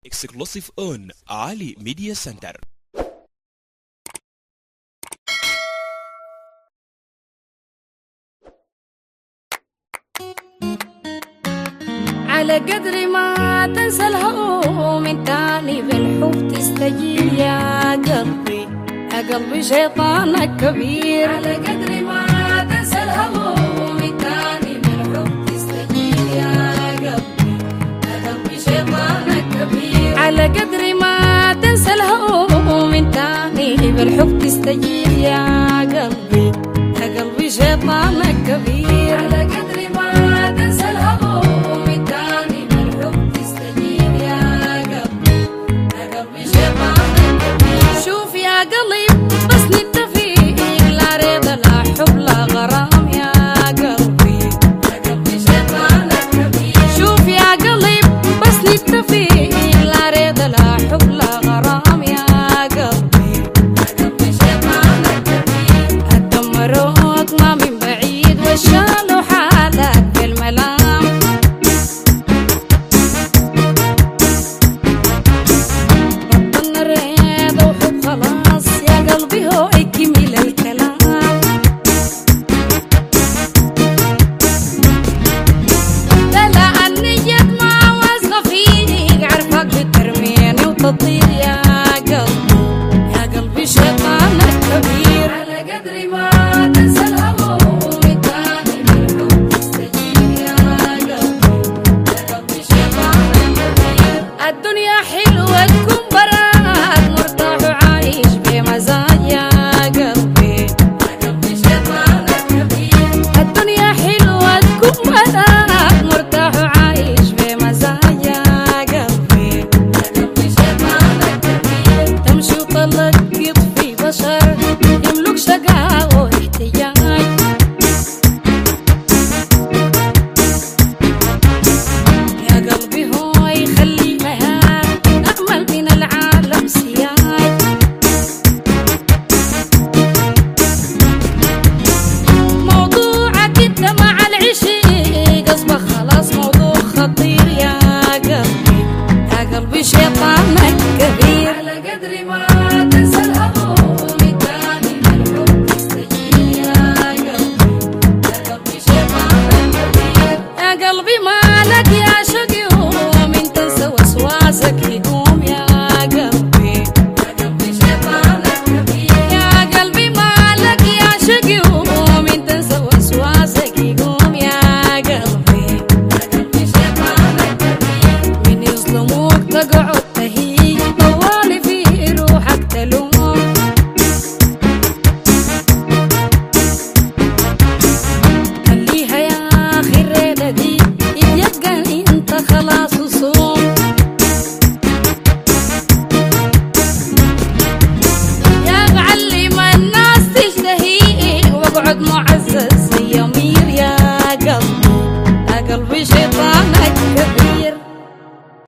Exclusive on Ali Media Center. على قدر ما تنسى الهموم من تاني بالحب تستجيب يا قلبي، يا قلبي شيطانك كبير. على قدر ما تنسى الهموم من تاني بالحب تستجيب يا قلبي، يا قلبي شيطانك كبير. على قدر ما تنسى الهموم من تاني بالحب تستجيب يا قلبي، يا قلبي شيطانك كبير. على قدر ما تنسى الهموم من تاني بالحب تستجيب يا قلبي، يا قلبي شيطانك كبير. شوف يا قلب بس نتفق، لا رضا لا حب لا غرام يا قلبي، يا قلبي شيطانك كبير. شوف يا قلب بس نتفق، لا رضا لا حب لا غرام يا قلبي، يا قلبي شيطانك كبير. الدمروك ما من بعيد وشالوا حالك بالملام، بطلنا رضا وحب خلاص يا قلبي، هو يكمل الكلام. لا النية ما واثقة فيك، عارفك بترميني وتطير يا قلبي، يا قلبي شيطانك كبير. على قدر ما تنسى الهموم التاني بالحب تستجيب يا قلبي، يا قلبي شيطانك كبير. الدنيا حلوة تكون براك مرتاح وعايش بمزاج يا قلبي، يا قلبي شيطانك كبير. الدنيا حلوة تكون براك مرتاح وعايش بمزاج يا قلبي، يا قلبي شيطانك كبير. تمشي وطلق يطفي بشر يملك شقاء واحتياج، يا قلبي هو يخلي مهار أأمل من العالم سياج. موضوعك انت مع العشق اصبح خلاص موضوع خطير يا قلبي، يا قلبي شيطانك كبير. على قدر ما تنسى الهموم التاني بالحب تستجيب يا قلبي، يا قلبي شيطانك كبير. يا قلبي مالك يا شقي ومن تنسى وسواسك يقوم يا قلبي، يا قلبي شيطانك كبير. يا قلبي مالك يا شقي ومن تنسى وسواسك يقوم يا قلبي، يا قلبي شيطانك كبير. من يظلموك تقعد تهيج طوالي في روحك تلوم، خليها يا اخي الريدة دي يتيقن انت خلاص وصوم. يا معلم الناس تشتهي واقعد معزز زي امير يا قلبي، يا قلبي شيطان